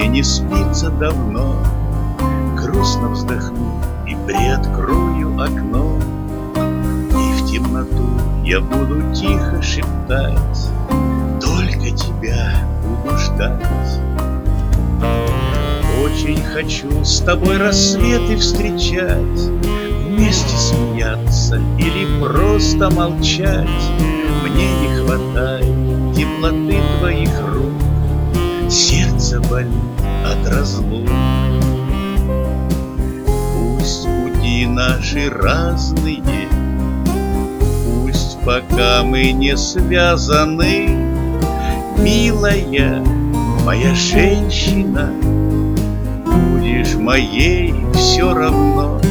не спится давно. Грустно вздохну и приоткрою окно, и в темноту я буду тихо шептать: только тебя буду ждать. Очень хочу с тобой рассветы встречать, вместе смеяться или просто молчать. Мне не хватает теплоты твоих рук, сердце болит от разлук. Пусть пути наши разные, пусть пока мы не связаны, милая моя женщина, будешь моей все равно.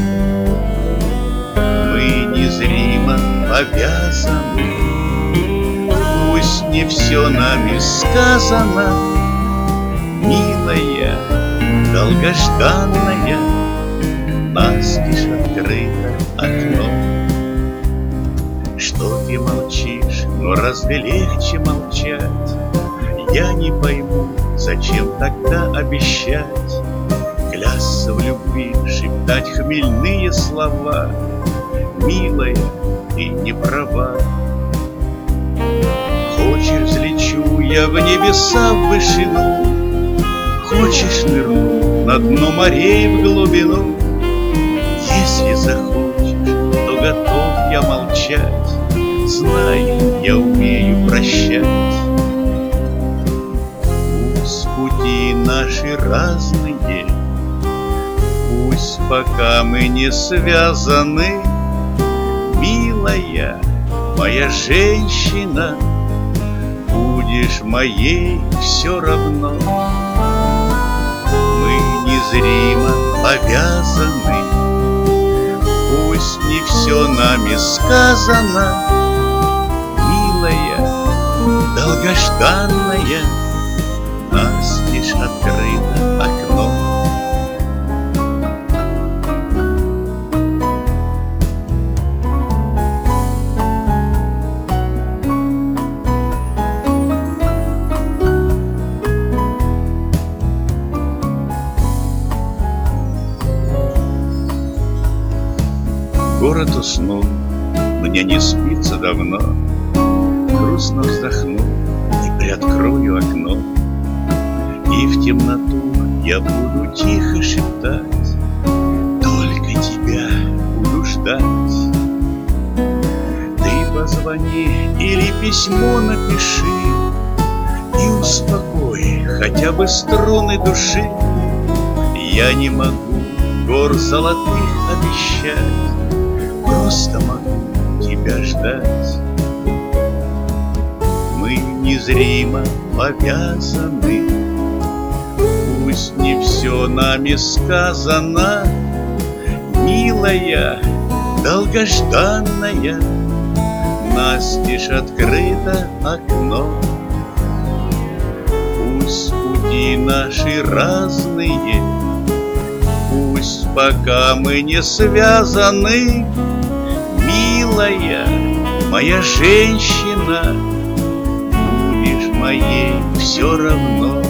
Мы незримо повязаны, пусть не все нами сказано, милая, долгожданная, настежь открыто окно. Что ты молчишь, но разве легче молчать? Я не пойму, зачем тогда обещать, клясться в любви, шептать хмельные слова. Милая, ты не права. Хочешь, взлечу я в небеса в вышину, хочешь, нырну на дно морей в глубину. Если захочешь, то готов я молчать, знай, я умею прощать. Пусть пути наши разные, пусть пока мы не связаны, милая моя женщина, будешь моей все равно. Мы незримо повязаны, пусть не все нами сказано, милая, долгожданная, настежь открыто окно. Город уснул, мне не спится давно. Грустно вздохну и приоткрою окно, и в темноту я буду тихо шептать: только тебя буду ждать. Ты позвони или письмо напиши и успокой хотя бы струны души. Я не могу гор золотых обещать, просто могу тебя ждать. Мы незримо повязаны, пусть не все нами сказано, милая, долгожданная, настежь открыто окно. Пусть пути наши разные, пусть пока мы не связаны, милая моя женщина, будешь моей все равно.